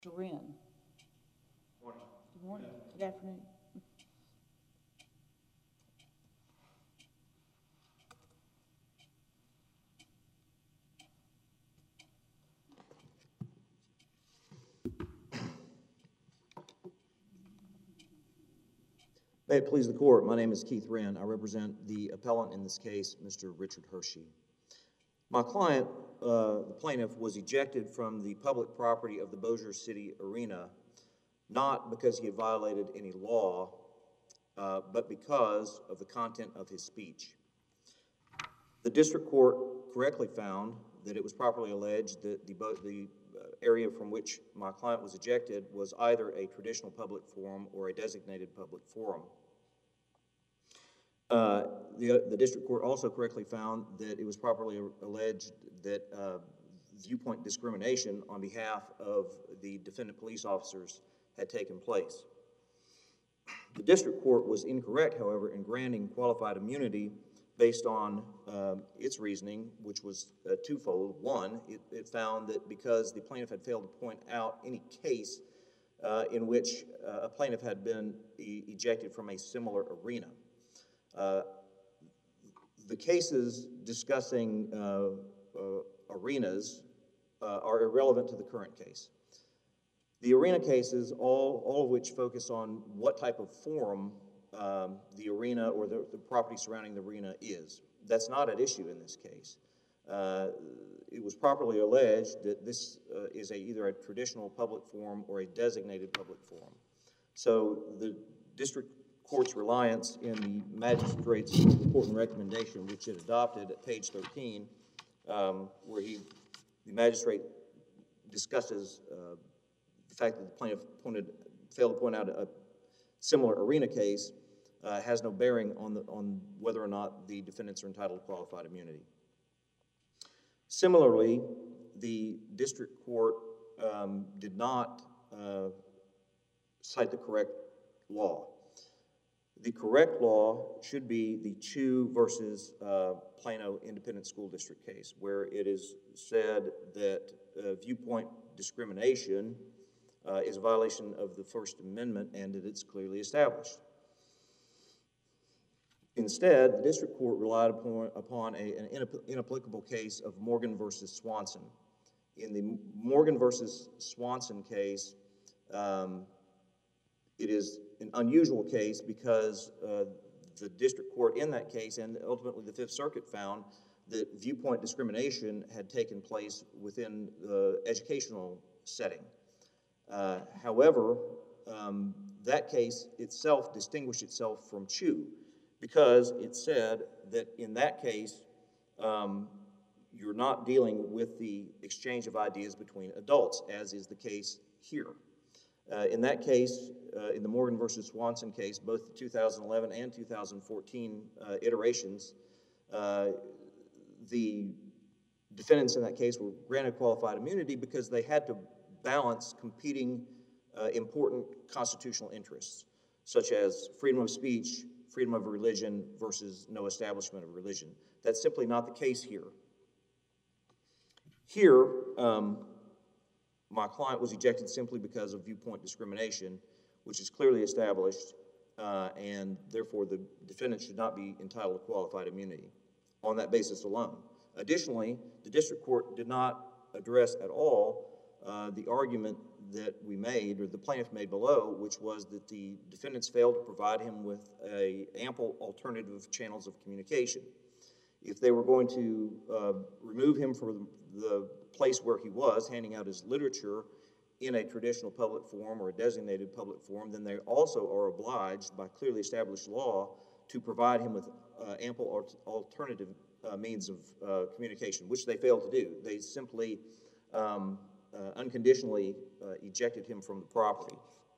Mr. Wren. Good morning. Good afternoon. May it please the court, my name is Keith Wren. I represent the appellant in this case, Mr. Richard Hershey. My client, the plaintiff, was ejected from the public property of the Bossier City Arena, not because he had violated any law, but because of the content of his speech. The district court correctly found that it was properly alleged that the area from which my client was ejected was either a traditional public forum or a designated public forum. The district court also correctly found that it was properly alleged that viewpoint discrimination on behalf of the defendant police officers had taken place. The district court was incorrect, however, in granting qualified immunity based on its reasoning, which was twofold. One, it found that because the plaintiff had failed to point out any case in which a plaintiff had been ejected from a similar arena. The cases discussing arenas are irrelevant to the current case. The arena cases, all of which focus on what type of forum the arena or the property surrounding the arena is. That's not at issue in this case. It was properly alleged that this is either a traditional public forum or a designated public forum. So the district court's reliance in the magistrate's report and recommendation, which it adopted at page 13, where the magistrate discusses the fact that the plaintiff failed to point out a similar arena case, has no bearing on whether or not the defendants are entitled to qualified immunity. Similarly, the district court did not cite the correct law. The correct law should be the Chu versus Plano Independent School District case, where it is said that viewpoint discrimination is a violation of the First Amendment and that it's clearly established. Instead, the district court relied upon an inapplicable case of Morgan versus Swanson. In the Morgan versus Swanson case, it is an unusual case because the district court in that case and ultimately the Fifth Circuit found that viewpoint discrimination had taken place within the educational setting. However, that case itself distinguished itself from Chu because it said that in that case, you're not dealing with the exchange of ideas between adults, as is the case here. In that case, in the Morgan versus Swanson case, both the 2011 and 2014 iterations, the defendants in that case were granted qualified immunity because they had to balance competing important constitutional interests, such as freedom of speech, freedom of religion versus no establishment of religion. That's simply not the case here. Here, my client was ejected simply because of viewpoint discrimination, which is clearly established, and therefore the defendant should not be entitled to qualified immunity on that basis alone. Additionally, the district court did not address at all the argument that we made, or the plaintiff made below, which was that the defendants failed to provide him with ample alternative channels of communication. If they were going to remove him from the place where he was, handing out his literature in a traditional public forum or a designated public forum, then they also are obliged by clearly established law to provide him with ample alternative means of communication, which they failed to do. They simply unconditionally ejected him from the property.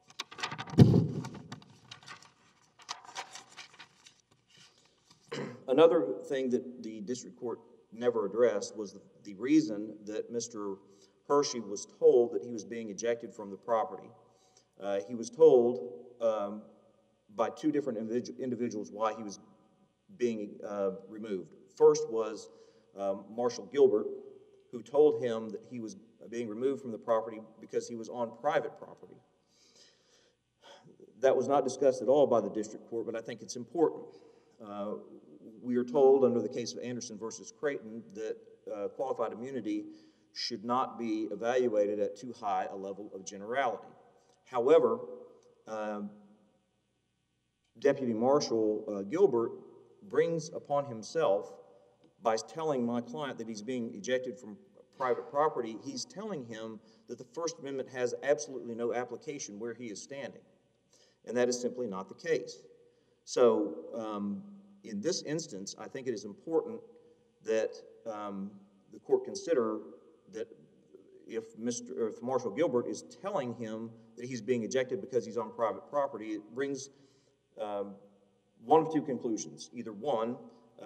Another thing that the district court never addressed was the reason that Mr. Hershey was told that he was being ejected from the property. He was told by two different individuals why he was being removed. First was Marshall Gilbert, who told him that he was being removed from the property because he was on private property. That was not discussed at all by the district court, but I think it's important. We are told under the case of Anderson versus Creighton that qualified immunity should not be evaluated at too high a level of generality. However, Deputy Marshal Gilbert brings upon himself, by telling my client that he's being ejected from private property, he's telling him that the First Amendment has absolutely no application where he is standing. And that is simply not the case. So in this instance, I think it is important that the court consider that if Marshal Gilbert is telling him that he's being ejected because he's on private property, it brings one of two conclusions. Either one,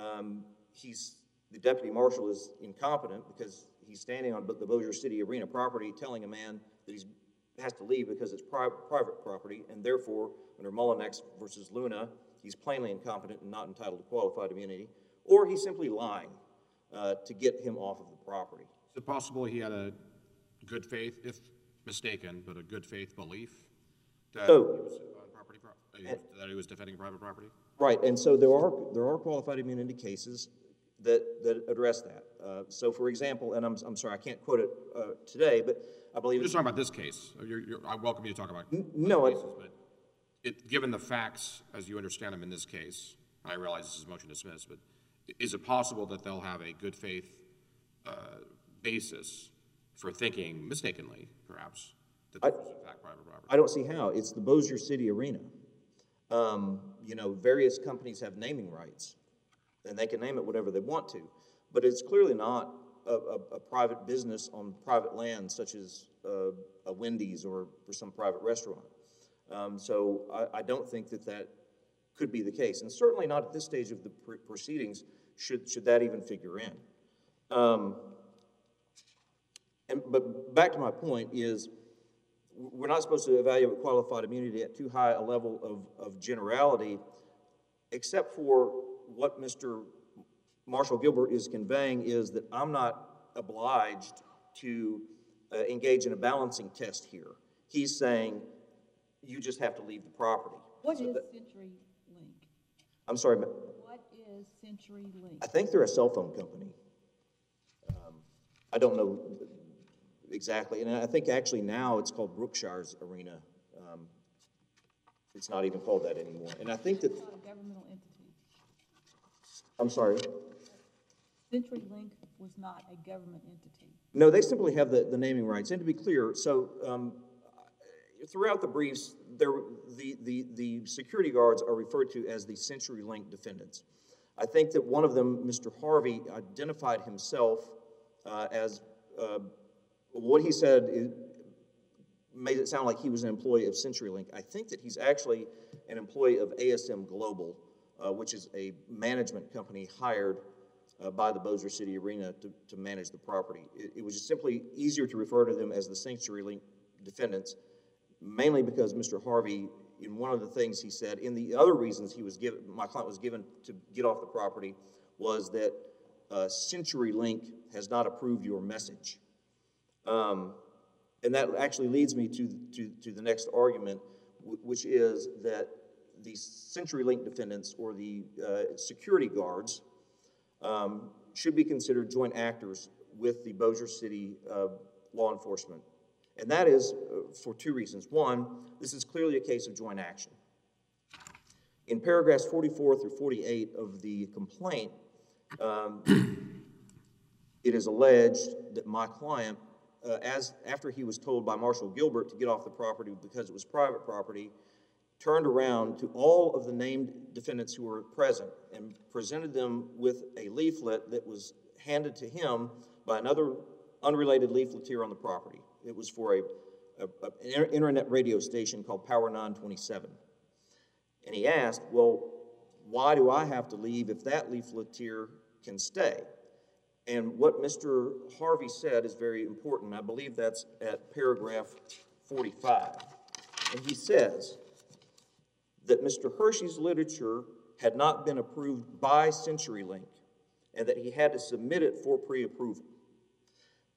the deputy marshal is incompetent because he's standing on the Bossier City Arena property telling a man that he has to leave because it's private property, and therefore, under Mullinex versus Luna, he's plainly incompetent and not entitled to qualified immunity, or he's simply lying to get him off of the property. Is it possible he had a good faith, if mistaken, but a good faith belief that he was on property, that he was defending private property? Right, and so there are qualified immunity cases that address that. So, for example, and I'm sorry, I can't quote it today, but I believe... We're just talking about this case. I welcome you to talk about no, cases, but given the facts, as you understand them in this case, I realize this is motion to dismiss, but is it possible that they'll have a good faith basis for thinking, mistakenly, perhaps, that this was in fact private property? I don't see how. It's the Bossier City Arena. You know, various companies have naming rights, and they can name it whatever they want to, but it's clearly not a private business on private land, such as a Wendy's or some private restaurant. So I don't think that could be the case, and certainly not at this stage of the proceedings should that even figure in. But back to my point is, we're not supposed to evaluate qualified immunity at too high a level of generality, except for what Mr. Marshal Gilbert is conveying is that I'm not obliged to engage in a balancing test here. He's saying, you just have to leave the property. What is CenturyLink? I'm sorry, but... What is CenturyLink? I think they're a cell phone company. I don't know exactly, and I think actually now it's called Brookshire's Arena. It's not even called that anymore. And I think that... It's not a governmental entity. I'm sorry? CenturyLink was not a government entity. No, they simply have the naming rights. And to be clear, so throughout the briefs, the security guards are referred to as the CenturyLink defendants. I think that one of them, Mr. Harvey, identified himself as what he said made it sound like he was an employee of CenturyLink. I think that he's actually an employee of ASM Global, which is a management company hired by the Bossier City Arena to manage the property. It was just simply easier to refer to them as the CenturyLink defendants, mainly because Mr. Harvey, in one of the things he said, in the other reasons my client was given to get off the property, was that CenturyLink has not approved your message. And that actually leads me to the next argument, which is that the CenturyLink defendants, or the security guards, should be considered joint actors with the Bossier City law enforcement. And that is for two reasons. One, this is clearly a case of joint action. In paragraphs 44 through 48 of the complaint, it is alleged that my client, after he was told by Marshal Gilbert to get off the property because it was private property, turned around to all of the named defendants who were present and presented them with a leaflet that was handed to him by another unrelated leafleteer on the property. It was for an internet radio station called Power 927. And he asked, well, why do I have to leave if that leafleteer can stay? And what Mr. Harvey said is very important. I believe that's at paragraph 45. And he says that Mr. Hershey's literature had not been approved by CenturyLink and that he had to submit it for pre-approval.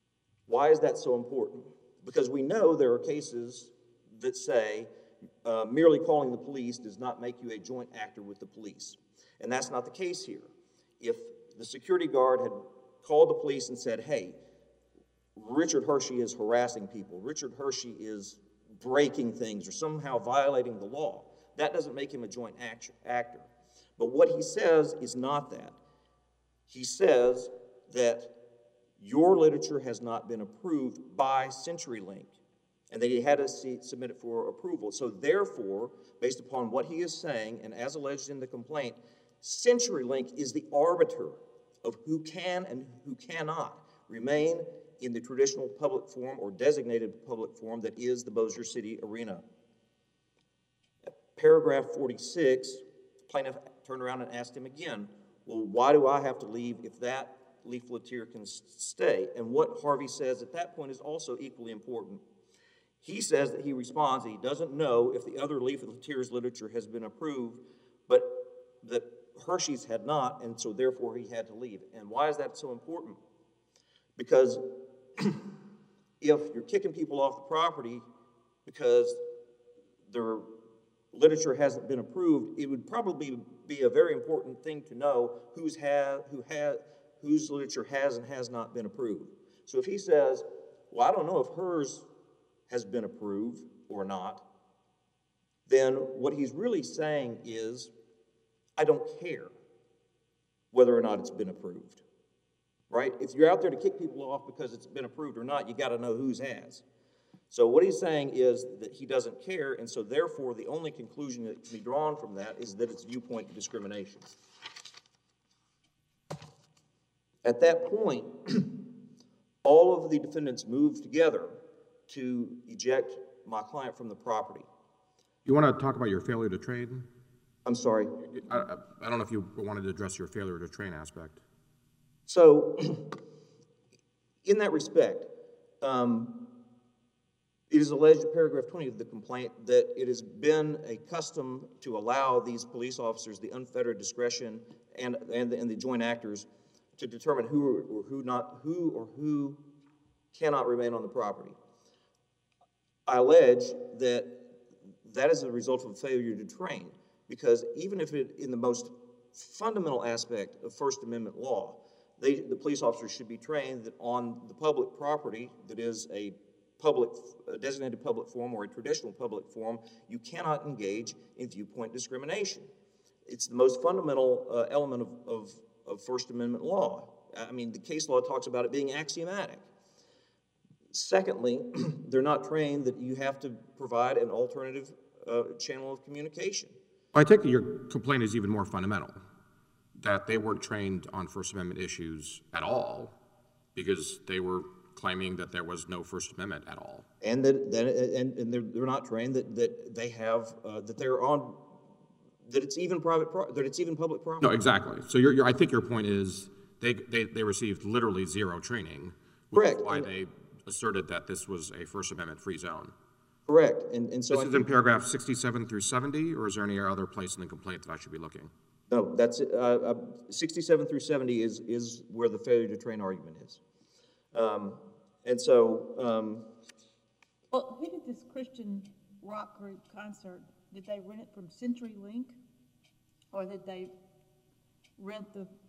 Why is that so important? Because we know there are cases that say merely calling the police does not make you a joint actor with the police. And that's not the case here. If the security guard had called the police and said, hey, Richard Hershey is harassing people, Richard Hershey is breaking things or somehow violating the law, that doesn't make him a joint actor. But what he says is not that. He says that your literature has not been approved by CenturyLink, and that he had to submit it for approval. So therefore, based upon what he is saying, and as alleged in the complaint, CenturyLink is the arbiter of who can and who cannot remain in the traditional public forum or designated public forum that is the Bossier City Arena. At paragraph 46, the plaintiff turned around and asked him again, well, why do I have to leave if that leafleteer can stay? And what Harvey says at that point is also equally important. He says that he responds that he doesn't know if the other leafleteer's literature has been approved, but that Hershey's had not, and so therefore he had to leave. And why is that so important? Because if you're kicking people off the property because their literature hasn't been approved, it would probably be a very important thing to know whose literature has and has not been approved. So if he says, well, I don't know if hers has been approved or not, then what he's really saying is, I don't care whether or not it's been approved, right? If you're out there to kick people off because it's been approved or not, you got to know whose has. So what he's saying is that he doesn't care, and so therefore the only conclusion that can be drawn from that is that it's viewpoint discrimination. At that point, all of the defendants moved together to eject my client from the property. You want to talk about your failure to train? I'm sorry? I don't know if you wanted to address your failure to train aspect. So, in that respect, it is alleged in paragraph 20 of the complaint that it has been a custom to allow these police officers the unfettered discretion and the joint actors to determine who or who cannot remain on the property. I allege that that is a result of a failure to train, because even if it, in the most fundamental aspect of First Amendment law, the police officers should be trained that on the public property that is a designated public forum or a traditional public forum, you cannot engage in viewpoint discrimination. It's the most fundamental element of First Amendment law. I mean, the case law talks about it being axiomatic. Secondly, they're not trained that you have to provide an alternative channel of communication. I take it your complaint is even more fundamental, that they weren't trained on First Amendment issues at all because they were claiming that there was no First Amendment at all. And that they're not trained that they have that they're on that it's even public property. No, exactly. So I think your point is they received literally zero training. Correct. Which is why they asserted that this was a First Amendment free zone. Correct. And so this is in paragraph 67 through 70, or is there any other place in the complaint that I should be looking? No, that's 67 through 70 is where the failure to train argument is. And so... Well, who did this Christian rock group concert? Did they rent it from CenturyLink? Or did they rent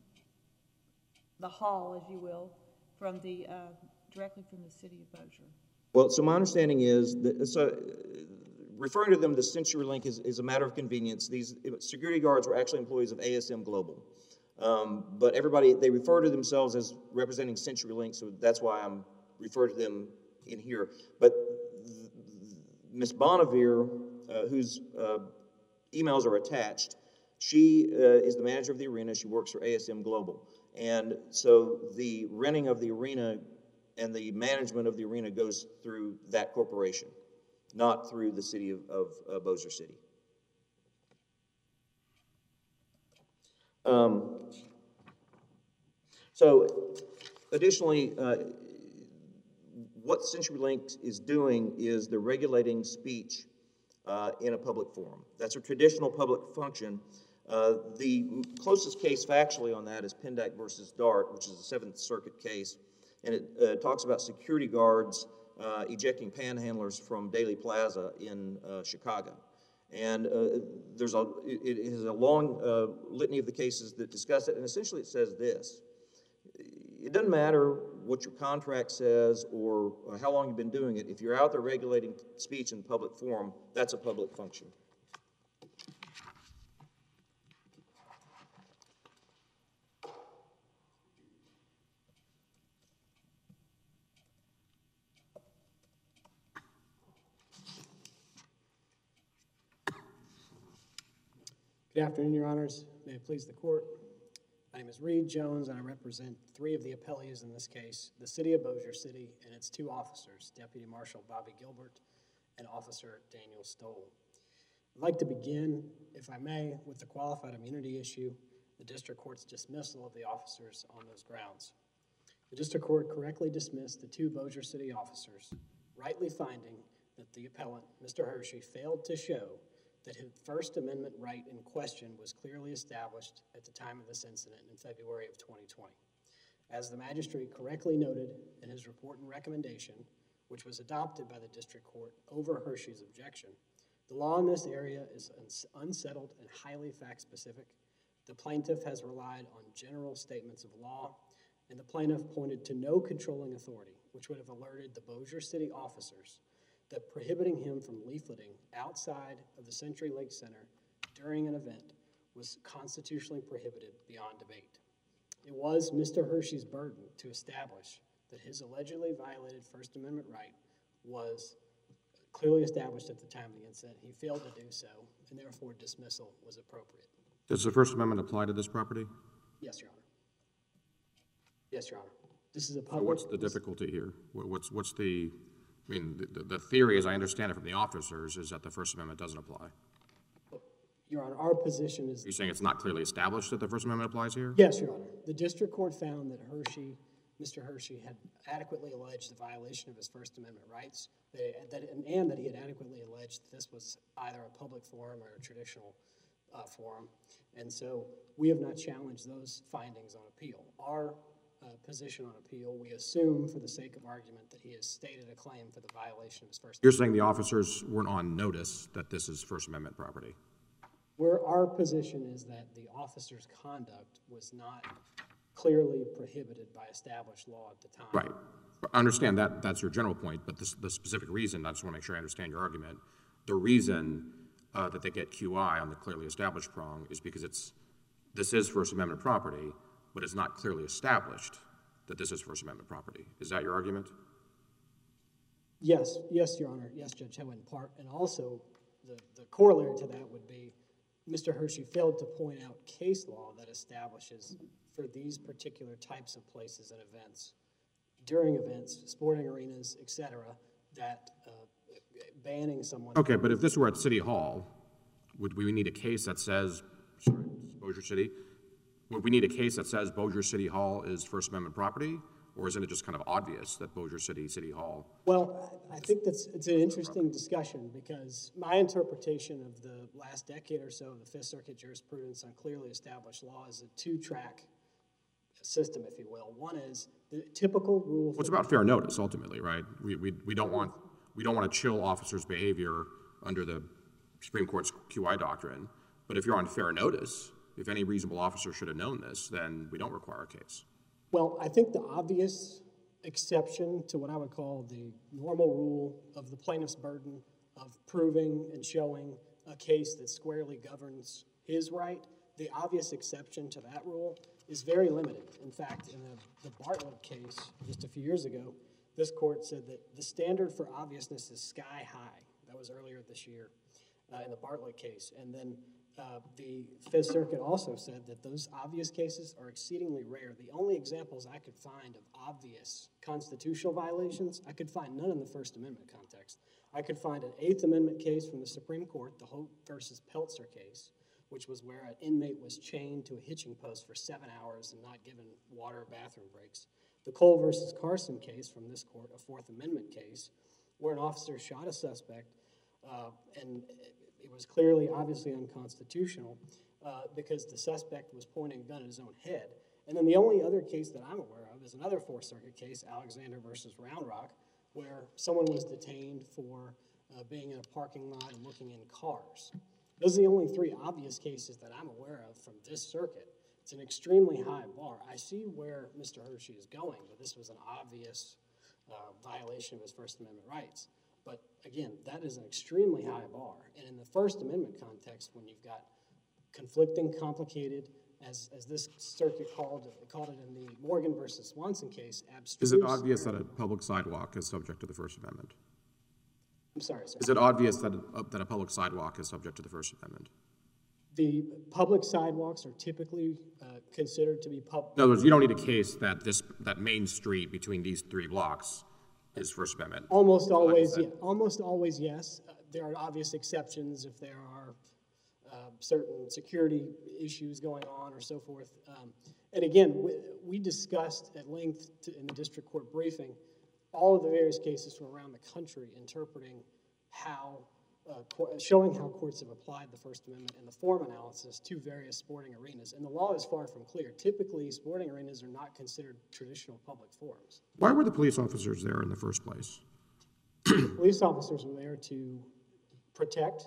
the hall, as you will, from the directly from the city of Bossier? Well, so my understanding is that referring to them to CenturyLink is a matter of convenience. These security guards were actually employees of ASM Global. But they refer to themselves as representing CenturyLink, so that's why I'm referring to them in here. But Ms. Bonavere, whose emails are attached, she is the manager of the arena. She works for ASM Global. And so the renting of the arena and the management of the arena goes through that corporation, not through the city of Bossier City. So, additionally, what CenturyLink is doing is they're regulating speech in a public forum. That's a traditional public function. The closest case factually on that is Pendak versus Dart, which is a Seventh Circuit case. and it talks about security guards ejecting panhandlers from Daley Plaza in Chicago. And it has a long litany of the cases that discuss it, and essentially it says this: it doesn't matter what your contract says or how long you've been doing it. If you're out there regulating speech in public forum, that's a public function. Good afternoon, Your Honors. May it please the court. My name is Reed Jones, and I represent three of the appellees in this case, the City of Bossier City and its two officers, Deputy Marshal Bobby Gilbert and Officer Daniel Stoll. I'd like to begin, if I may, with the qualified immunity issue, the district court's dismissal of the officers on those grounds. The district court correctly dismissed the two Bossier City officers, rightly finding that the appellant, Mr. Hershey, failed to show that his First Amendment right in question was clearly established at the time of this incident in February of 2020. As the magistrate correctly noted in his report and recommendation, which was adopted by the district court over Hershey's objection, the law in this area is unsettled and highly fact-specific. The plaintiff has relied on general statements of law, and the plaintiff pointed to no controlling authority, which would have alerted the Bossier City officers that prohibiting him from leafleting outside of the Century Lake Center during an event was constitutionally prohibited beyond debate. It was Mr. Hershey's burden to establish that his allegedly violated First Amendment right was clearly established at the time of the incident. He failed to do so, and therefore dismissal was appropriate. Does the First Amendment apply to this property? Yes, Your Honor. Yes, Your Honor. This is a So public... what's the difficulty here? What's the, I mean, the theory, as I understand it from the officers, is that the First Amendment doesn't apply. Your Honor, our position is... Are you saying it's not clearly established that the First Amendment applies here? Yes, Your Honor. The district court found that Mr. Hershey had adequately alleged the violation of his First Amendment rights, and that he had adequately alleged that this was either a public forum or a traditional forum. And so we have not challenged those findings on appeal. Our position on appeal, we assume for the sake of argument that he has stated a claim for the violation of his First Amendment. You're saying the officers weren't on notice that this is First Amendment property? Our position is that the officer's conduct was not clearly prohibited by established law at the time. Right. I understand that that's your general point, but the specific reason, I just want to make sure I understand your argument, the reason that they get QI on the clearly established prong is because this is First Amendment property, but it's not clearly established that this is First Amendment property. Is that your argument? Yes, Your Honor. Yes, Judge Ho, in part. And also, the corollary to that would be Mr. Hershey failed to point out case law that establishes for these particular types of places and events, during events, sporting arenas, etc., that banning someone... Okay, but if this were at City Hall, would we need a case that says, sorry, Bossier City, would we need a case that says Bossier City Hall is First Amendment property? Or isn't it just kind of obvious that Bossier City Hall? Well, I think it's an interesting discussion because my interpretation of the last decade or so of the Fifth Circuit jurisprudence on clearly established law is a two-track system, if you will. One is the typical rule. Well, it's about fair notice, ultimately, right? We don't want to chill officers' behavior under the Supreme Court's QI doctrine. But if you're on fair notice, if any reasonable officer should have known this, then we don't require a case. Well, I think the obvious exception to what I would call the normal rule of the plaintiff's burden of proving and showing a case that squarely governs his right, the obvious exception to that rule is very limited. In fact, in the Bartlett case just a few years ago, this court said that the standard for obviousness is sky high. That was earlier this year in the Bartlett case. And then the Fifth Circuit also said that those obvious cases are exceedingly rare. The only examples I could find of obvious constitutional violations, I could find none in the First Amendment context. I could find an Eighth Amendment case from the Supreme Court, the Hope versus Peltzer case, which was where an inmate was chained to a hitching post for 7 hours and not given water or bathroom breaks. The Cole versus Carson case from this court, a Fourth Amendment case, where an officer shot a suspect and it was clearly, obviously unconstitutional because the suspect was pointing a gun at his own head. And then the only other case that I'm aware of is another Fourth Circuit case, Alexander versus Round Rock, where someone was detained for being in a parking lot and looking in cars. Those are the only three obvious cases that I'm aware of from this circuit. It's an extremely high bar. I see where Mr. Hershey is going, but this was an obvious violation of his First Amendment rights. But again, that is an extremely high bar. And in the First Amendment context, when you've got conflicting, complicated, as this circuit called it in the Morgan versus Swanson case, abstruse. Is it obvious that a public sidewalk is subject to the First Amendment? I'm sorry, sir. Is it obvious that a public sidewalk is subject to the First Amendment? The public sidewalks are typically considered to be public. In other words, you don't need a case that that main street between these three blocks is First Amendment. Almost always, yeah. Almost always, yes. There are obvious exceptions if there are certain security issues going on or so forth. And again, we discussed at length in the district court briefing all of the various cases from around the country interpreting how, showing how courts have applied the First Amendment and the form analysis to various sporting arenas. And the law is far from clear. Typically, sporting arenas are not considered traditional public forums. Why were the police officers there in the first place? Police officers were there to protect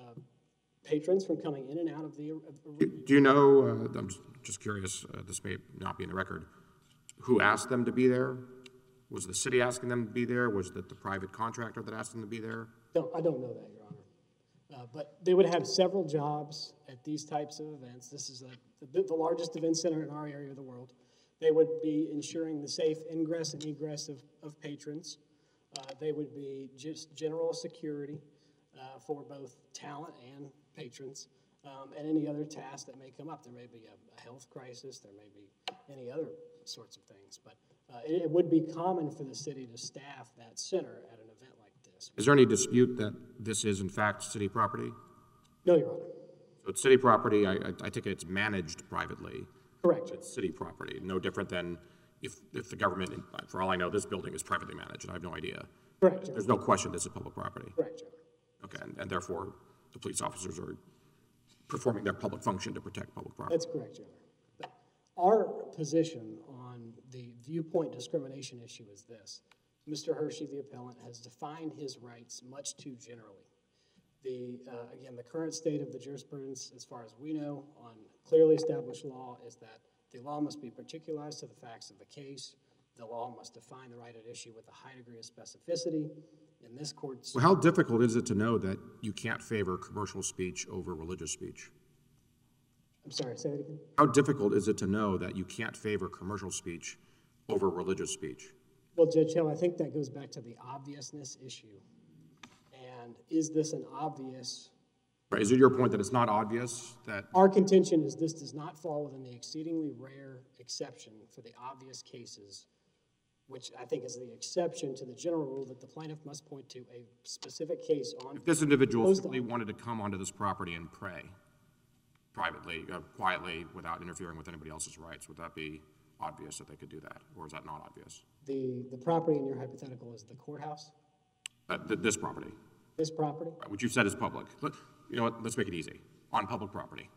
patrons from coming in and out of the arena. Do you know, I'm just curious, this may not be in the record, who asked them to be there? Was the city asking them to be there? Was it the private contractor that asked them to be there? No, I don't know that, Your Honor. But they would have several jobs at these types of events. This is the largest event center in our area of the world. They would be ensuring the safe ingress and egress of patrons. They would be just general security for both talent and patrons, and any other tasks that may come up. There may be a health crisis. There may be any other sorts of things. But it would be common for the city to staff that center at an event like this. Is there any dispute that this is in fact city property? No, Your Honor. So it's city property, I take it it's managed privately. Correct. It's city property, no different than if the government, for all I know, this building is privately managed, and I have no idea. Correct, Your There's Honor. no question this is public property. Correct, Your Honor. Okay, and therefore the police officers are performing their public function to protect public property. That's correct, Your Honor. But our position on the viewpoint discrimination issue is this. Mr. Hershey, the appellant, has defined his rights much too generally. Again, the current state of the jurisprudence, as far as we know, on clearly established law is that the law must be particularized to the facts of the case. The law must define the right at issue with a high degree of specificity. In this court's... Well, how difficult is it to know that you can't favor commercial speech over religious speech? I'm sorry, say that again? How difficult is it to know that you can't favor commercial speech over religious speech? Well, Judge Hill, I think that goes back to the obviousness issue. And is this an obvious... Right, is it your point that it's not obvious that... Our contention is this does not fall within the exceedingly rare exception for the obvious cases, which I think is the exception to the general rule that the plaintiff must point to a specific case on... If this individual simply wanted to come onto this property and pray privately, quietly, without interfering with anybody else's rights, would that be obvious that they could do that? Or is that not obvious? The property in your hypothetical is the courthouse? This property. This property? Right, which you've said is public. You know what, let's make it easy. On public property.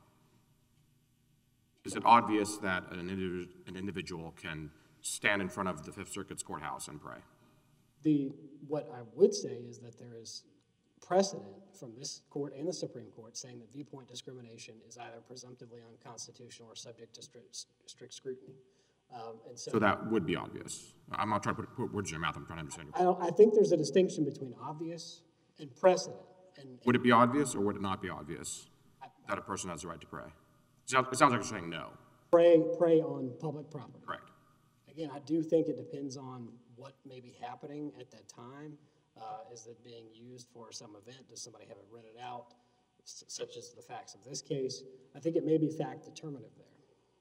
Is it obvious that an individual can stand in front of the Fifth Circuit's courthouse and pray? What I would say is that there is precedent from this court and the Supreme Court saying that viewpoint discrimination is either presumptively unconstitutional or subject to strict scrutiny. So that would be obvious. I'm not trying to put words in your mouth. I'm trying to understand your point. I think there's a distinction between obvious and precedent. Would it be obvious or would it not be obvious that a person has the right to pray? It sounds like you're saying no. Pray on public property. Correct. Again, I do think it depends on what may be happening at that time. Is it being used for some event? Does somebody have it rented out, such as the facts of this case? I think it may be fact determinative there.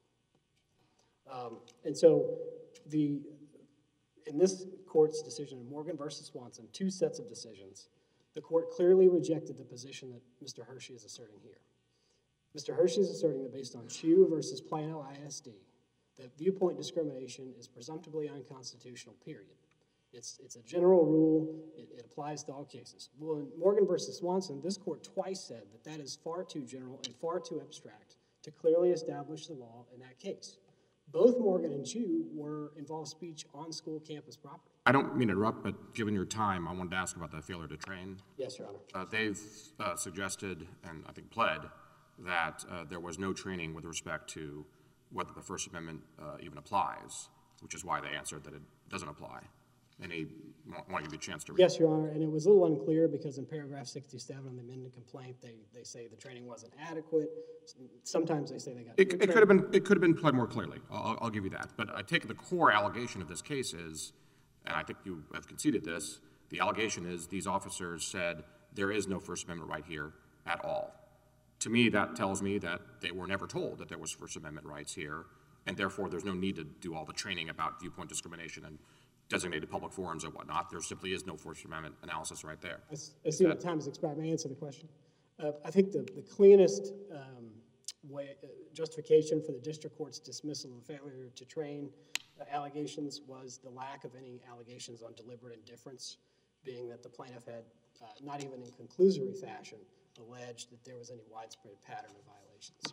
And so in this court's decision in Morgan versus Swanson, two sets of decisions, the court clearly rejected the position that Mr. Hershey is asserting here. Mr. Hershey is asserting that based on Chew versus Plano ISD, that viewpoint discrimination is presumptively unconstitutional, period. It's a general rule. It applies to all cases. Well, in Morgan versus Swanson, this court twice said that that is far too general and far too abstract to clearly establish the law in that case. both Morgan and Chu involved speech on school campus property. I don't mean to interrupt, but given your time, I wanted to ask about the failure to train. Yes, Your Honor. They've suggested, and I think pled, that there was no training with respect to whether the First Amendment even applies, which is why they answered that it doesn't apply. And I want to give you a chance to read. Yes, Your Honor, and it was a little unclear because in paragraph 67 of the amended complaint, they say the training wasn't adequate. Sometimes they say they got. It could have been pled more clearly. I'll give you that. But I take the core allegation of this case is, and I think you have conceded this, the allegation is these officers said there is no First Amendment right here at all. To me, that tells me that they were never told that there was First Amendment rights here, and therefore there's no need to do all the training about viewpoint discrimination and designated public forums and whatnot. There simply is no First Amendment analysis right there. I see what time has expired. May I answer the question? I think the cleanest justification for the district court's dismissal of the failure to train allegations was the lack of any allegations on deliberate indifference, being that the plaintiff had, not even in conclusory fashion, alleged that there was any widespread pattern of violations.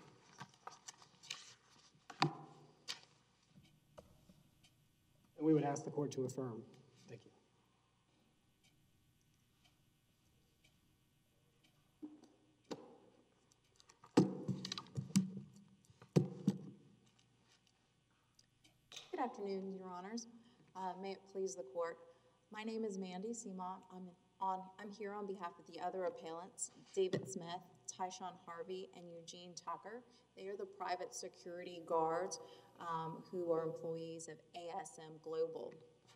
And we would ask the court to affirm. Thank you. Good afternoon, Your Honors. May it please the court. My name is Mandy Seamont. I'm here on behalf of the other appellants, David Smith, Tyshawn Harvey, and Eugene Tucker. They are the private security guards who are employees of ASM Global.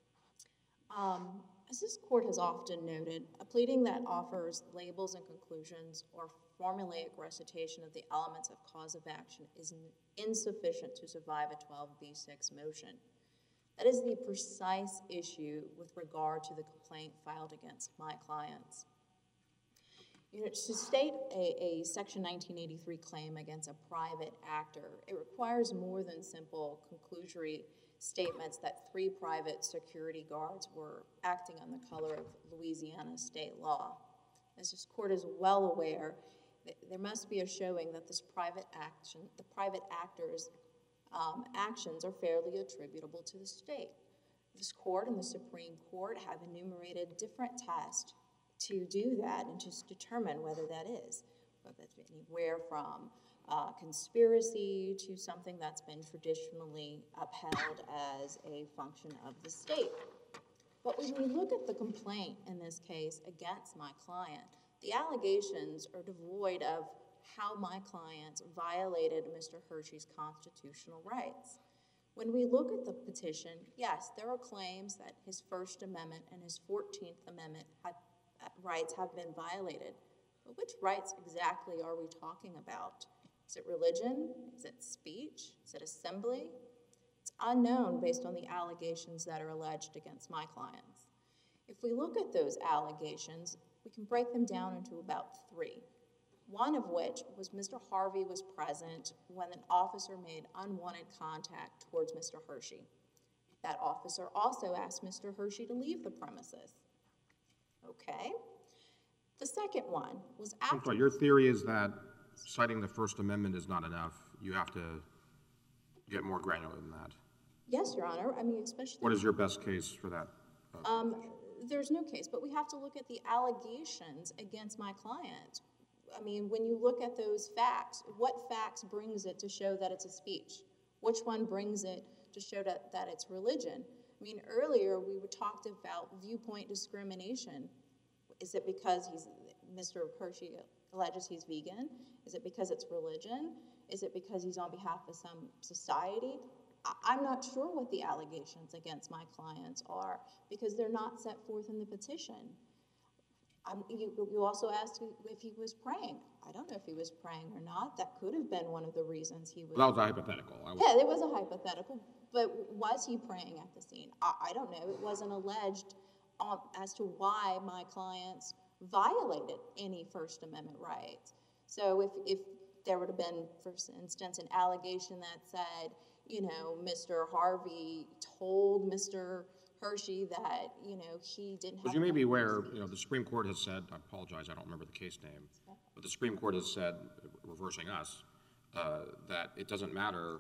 As this court has often noted, a pleading that offers labels and conclusions or formulaic recitation of the elements of cause of action is insufficient to survive a 12b6 motion. That is the precise issue with regard to the complaint filed against my clients. To state a Section 1983 claim against a private actor, it requires more than simple conclusory statements that 3 private security guards were acting on the color of Louisiana state law. As this court is well aware, there must be a showing that the private actor's actions are fairly attributable to the state. This court and the Supreme Court have enumerated different tests to do that and to determine whether that is, whether it's anywhere from conspiracy to something that's been traditionally upheld as a function of the state. But when we look at the complaint in this case against my client, the allegations are devoid of how my clients violated Mr. Hershey's constitutional rights. When we look at the petition, yes, there are claims that his First Amendment and his 14th Amendment rights have been violated. But which rights exactly are we talking about? Is it religion? Is it speech? Is it assembly? It's unknown based on the allegations that are alleged against my clients. If we look at those allegations, we can break them down into about 3. One of which was Mr. Harvey was present when an officer made unwanted contact towards Mr. Hershey. That officer also asked Mr. Hershey to leave the premises. Okay. The second one was after— So your theory is that citing the First Amendment is not enough. You have to get more granular than that. Yes, Your Honor. I mean, especially— What is your best case for that? There's no case, but we have to look at the allegations against my client. I mean, when you look at those facts, what facts brings it to show that it's a speech? Which one brings it to show that it's religion? I mean, earlier we talked about viewpoint discrimination. Is it because Mr. Hershey alleges he's vegan? Is it because it's religion? Is it because he's on behalf of some society? I'm not sure what the allegations against my clients are because they're not set forth in the petition. You also asked if he was praying. I don't know if he was praying or not. That could have been one of the reasons he was— Well, that was a hypothetical. Yeah, it was a hypothetical, but was he praying at the scene? I don't know. It wasn't alleged as to why my clients violated any First Amendment rights. So if there would have been, for instance, an allegation that said, you know, Mr. Harvey told Mr. Hershey that, you know, he didn't have— Because you may be aware, you know, the Supreme Court has said, I apologize, I don't remember the case name, but the Supreme Court has said, reversing us, that it doesn't matter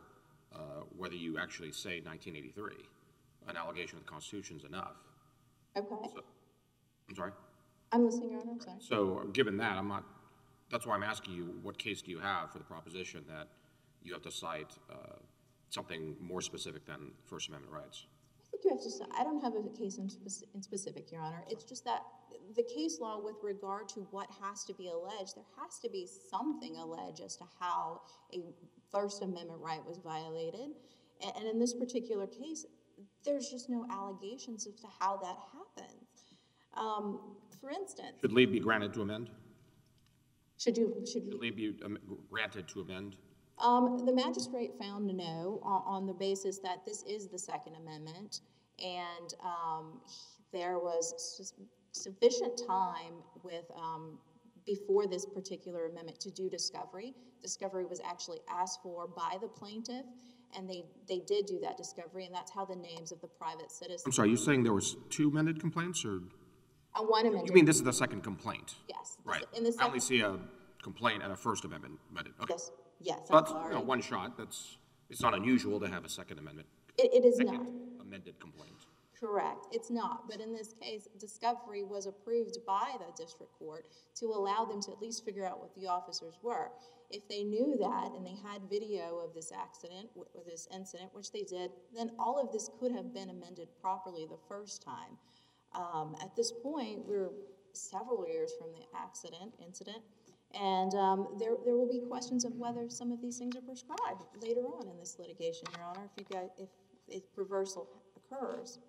whether you actually say 1983. An allegation of the Constitution is enough. Okay, So, I'm sorry? I'm listening, Your Honor, I'm sorry. So, given that, that's why I'm asking you, what case do you have for the proposition that you have to cite something more specific than First Amendment rights? I think you have to say, I don't have a case in specific, Your Honor. It's just that the case law with regard to what has to be alleged, there has to be something alleged as to how a First Amendment right was violated. And in this particular case, there's just no allegations as to how that happened. For instance, Should leave be granted to amend? should Leave be granted to amend? the magistrate found no on the basis that this is the Second Amendment, and there was sufficient time with before this particular amendment to do discovery. Discovery was actually asked for by the plaintiff, and they did do that discovery, and that's how the names of the private citizens. I'm sorry, you saying there was 2 amended complaints, or? One amendment. You mean this is the second complaint? Yes. Right. In the I only second, see a complaint and a First Amendment, but, okay. yes, yes, Well, I'm that's, sorry. one shot, it's not unusual to have a Second Amendment, It is not. second amended complaint. Correct, it's not, but in this case, discovery was approved by the district court to allow them to at least figure out what the officers were. If they knew that and they had video of this accident, or this incident, which they did, then all of this could have been amended properly the first time. At this point, we're several years from the incident, and there will be questions of whether some of these things are prescribed later on in this litigation, Your Honor, if reversal occurs.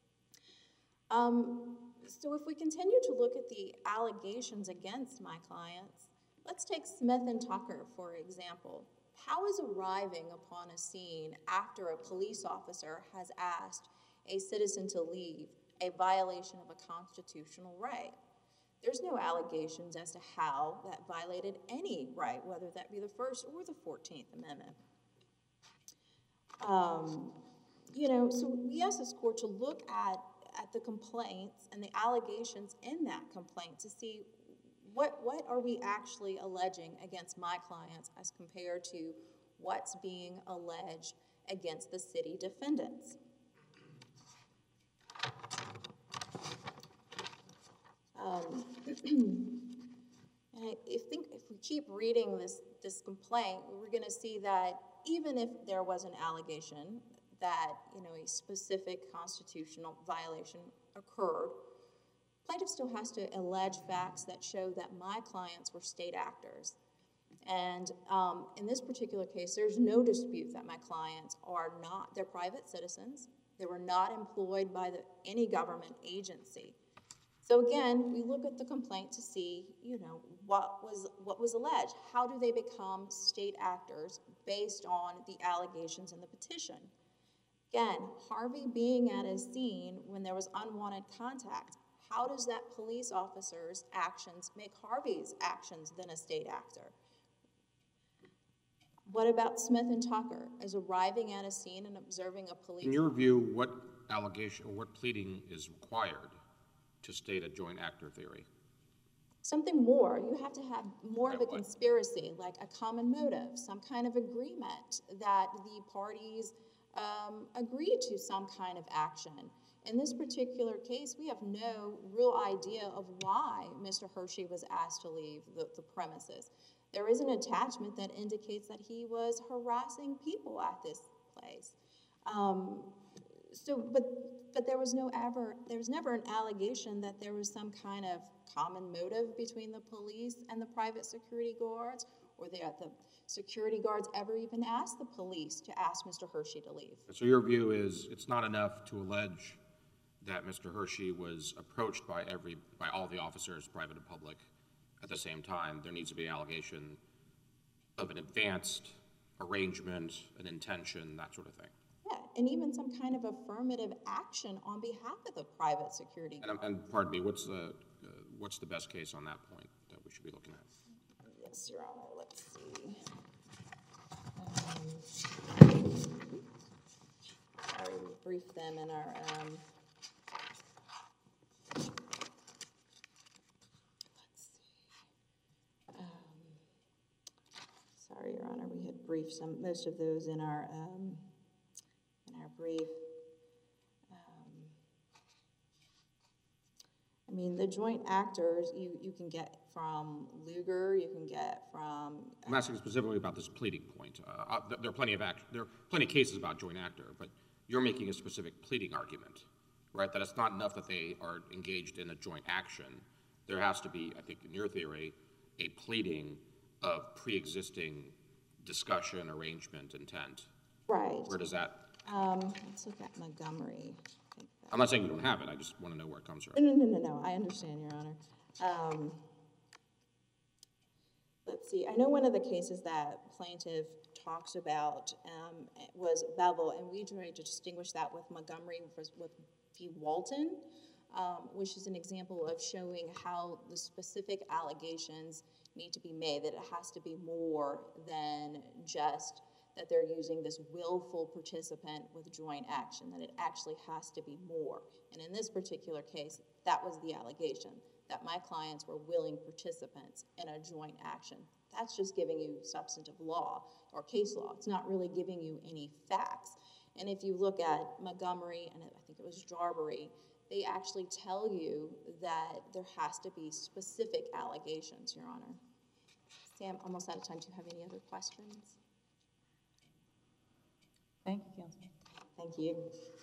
So if we continue to look at the allegations against my clients, let's take Smith and Tucker, for example. How is arriving upon a scene after a police officer has asked a citizen to leave a violation of a constitutional right? There's no allegations as to how that violated any right, whether that be the First or the 14th Amendment. So we ask this court to look at the complaints and the allegations in that complaint to see what are we actually alleging against my clients as compared to what's being alleged against the city defendants. And if we keep reading this complaint, we're going to see that even if there was an allegation that a specific constitutional violation occurred, plaintiff still has to allege facts that show that my clients were state actors. And in this particular case, there's no dispute that my clients are not, they're private citizens. They were not employed by any government agency. So again, we look at the complaint to see, what was alleged. How do they become state actors based on the allegations in the petition? Again, Harvey being at a scene when there was unwanted contact, how does that police officer's actions make Harvey's actions then a state actor? What about Smith and Tucker as arriving at a scene and observing a police? In your view, what allegation or what pleading is required to state a joint actor theory? Something more. You have to have more of a Like what? conspiracy, like a common motive, some kind of agreement that the parties agree to some kind of action. In this particular case, we have no real idea of why Mr. Hershey was asked to leave the premises. There is an attachment that indicates that he was harassing people at this place. But there was never an allegation that there was some kind of common motive between the police and the private security guards, or that the security guards ever even asked the police to ask Mr. Hershey to leave. So your view is it's not enough to allege that Mr. Hershey was approached by all the officers, private and public, at the same time. There needs to be an allegation of an advanced arrangement, an intention, that sort of thing. Yeah, and even some kind of affirmative action on behalf of the private security guard. And pardon me, what's the best case on that point that we should be looking at? Yes, Your Honor, let's see. Sorry, we briefed them in our, let's see. Sorry, Your Honor, we had brief most of those in our brief. I mean, the joint actors, you can get from Lugar, you can get from. I'm asking specifically about this pleading point. There are plenty of cases about joint actor, but you're making a specific pleading argument, right? That it's not enough that they are engaged in a joint action. There has to be, I think, in your theory, a pleading of pre-existing discussion, arrangement, intent. Right. Where does that? Let's look at Montgomery. I'm not saying you don't have it. I just want to know where it comes from. No. I understand, Your Honor. Let's see. I know one of the cases that plaintiff talks about was Bevel, and we tried to distinguish that with Montgomery with v. Walton, which is an example of showing how the specific allegations need to be made, that it has to be more than just that they're using this willful participant with joint action, that it actually has to be more. And in this particular case, that was the allegation, that my clients were willing participants in a joint action. That's just giving you substantive law or case law. It's not really giving you any facts. And if you look at Montgomery, and I think it was Jarbery, they actually tell you that there has to be specific allegations, Your Honor. Sam, almost out of time. Do you have any other questions? Thank you, Counsel. Thank you.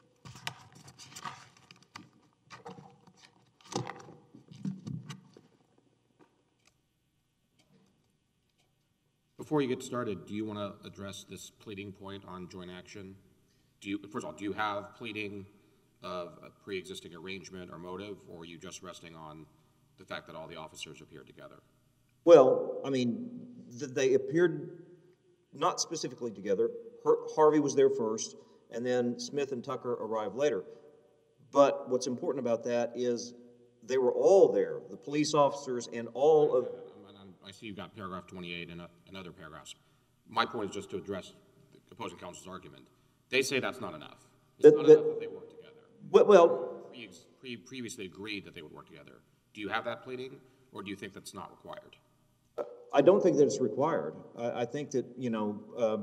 Before you get started, do you want to address this pleading point on joint action? First of all, do you have pleading of a pre-existing arrangement or motive, or are you just resting on the fact that all the officers appeared together? Well, I mean, they appeared not specifically together. Harvey was there first, and then Smith and Tucker arrived later. But what's important about that is they were all there, the police officers and all of... I see you've got paragraph 28 and other paragraphs. My point is just to address the opposing counsel's argument. They say that's not enough. It's not enough that they work together. Well, previously agreed that they would work together. Do you have that pleading, or do you think that's not required? I don't think that it's required. I think that, you know...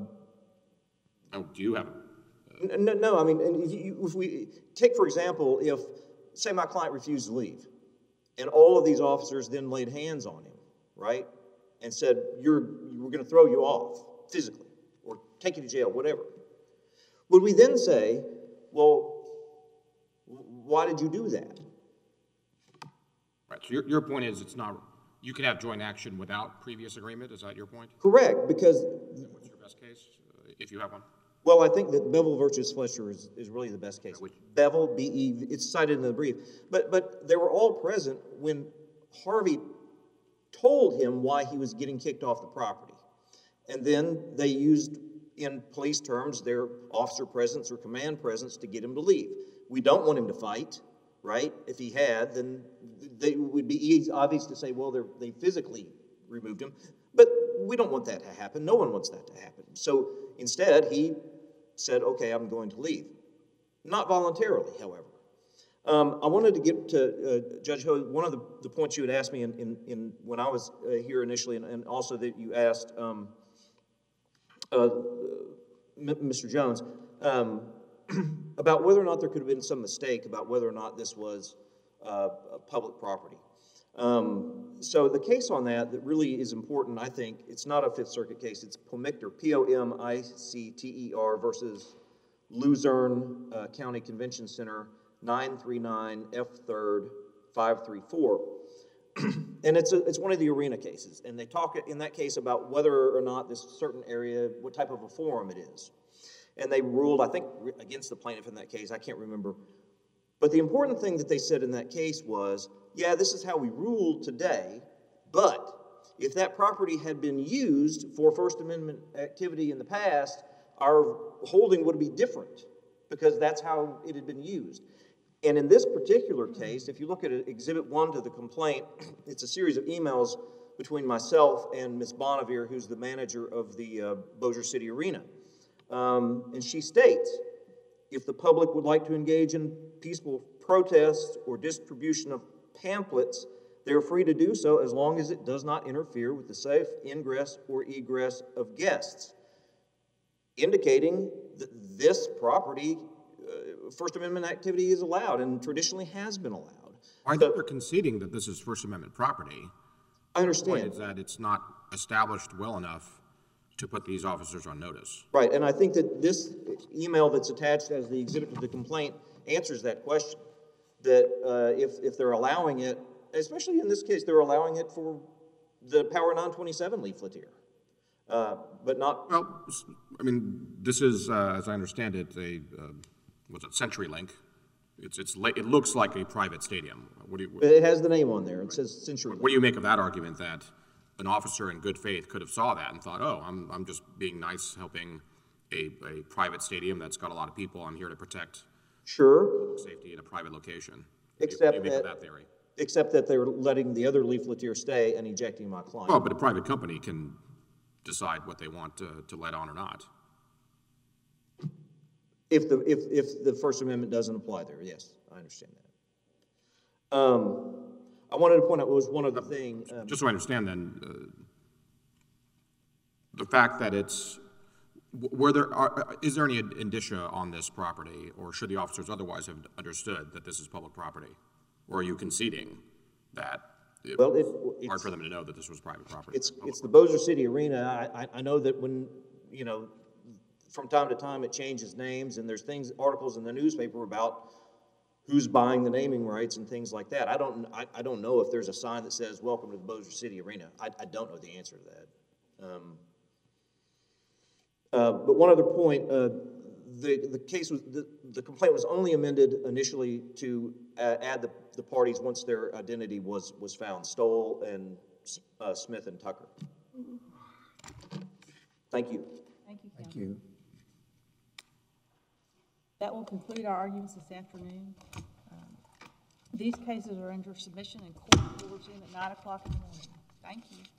Oh, do you have it? No, I mean, if we take, for example, if, say, my client refused to leave, and all of these officers then laid hands on him, right, and said, we're going to throw you off physically, or take you to jail, whatever. Would we then say, well, why did you do that? Right, so your point is it's not, you can have joint action without previous agreement, is that your point? Correct, because... What's your best case, if you have one? Well, I think that Bevel versus Fletcher is really the best case. Bevel, B-E, it's cited in the brief. But they were all present when Harvey told him why he was getting kicked off the property. And then they used, in police terms, their officer presence or command presence to get him to leave. We don't want him to fight, right? If he had, then it would be obvious to say, well, they physically removed him. But we don't want that to happen. No one wants that to happen. So instead, he said, okay, I'm going to leave. Not voluntarily, however. I wanted to get to, Judge Ho, one of the points you had asked me in when I was here initially, and also that you asked Mr. Jones, about whether or not there could have been some mistake about whether or not this was public property. So the case on that really is important, I think, it's not a Fifth Circuit case, it's Pomicter, P-O-M-I-C-T-E-R versus Luzerne County Convention Center, 939 F. 3rd 534. And it's one of the arena cases, and they talk in that case about whether or not this certain area, what type of a forum it is. And they ruled, I think, against the plaintiff in that case, I can't remember. But the important thing that they said in that case was, yeah, this is how we ruled today, but if that property had been used for First Amendment activity in the past, our holding would be different because that's how it had been used. And in this particular case, if you look at Exhibit 1 to the complaint, it's a series of emails between myself and Ms. Bonavere, who's the manager of the Bossier City Arena. And she states, if the public would like to engage in peaceful protest or distribution of pamphlets, they're free to do so as long as it does not interfere with the safe ingress or egress of guests. indicating that this property, First Amendment activity is allowed and traditionally has been allowed. I think they're conceding that this is First Amendment property. I The understand. point is that it's not established well enough to put these officers on notice. Right, and I think that this email that's attached as the exhibit to the complaint answers that question. That if they're allowing it, especially in this case, they're allowing it for the Power 927 leafletier, but not. Well, I mean, this is, as I understand it, what's it, CenturyLink. It looks like a private stadium. It has the name on there. It says CenturyLink. What do you make of that argument that an officer in good faith could have saw that and thought, oh, I'm just being nice, helping a private stadium that's got a lot of people. I'm here to protect Sure. safety in a private location. Except what do you make that, of that theory? except that they're letting the other leafletier stay and ejecting my client. Well, but a private company can decide what they want to let on or not. If the First Amendment doesn't apply there, yes, I understand that. I wanted to point out was one other thing. Just so I understand then, the fact that it's, is there any indicia on this property, or should the officers otherwise have understood that this is public property? Or are you conceding that it was hard for them to know that this was private property? It's the Bossier City Arena. I know that when, you know, from time to time it changes names and there's articles in the newspaper about who's buying the naming rights and things like that. I don't know if there's a sign that says, welcome to the Bossier City Arena. I don't know the answer to that. But one other point, the case was, the complaint was only amended initially to add the parties once their identity was found, Stoll and Smith and Tucker. Thank you. Thank you, Counsel. Thank you. That will conclude our arguments this afternoon. These cases are under submission and court will resume at 9 o'clock in the morning. Thank you.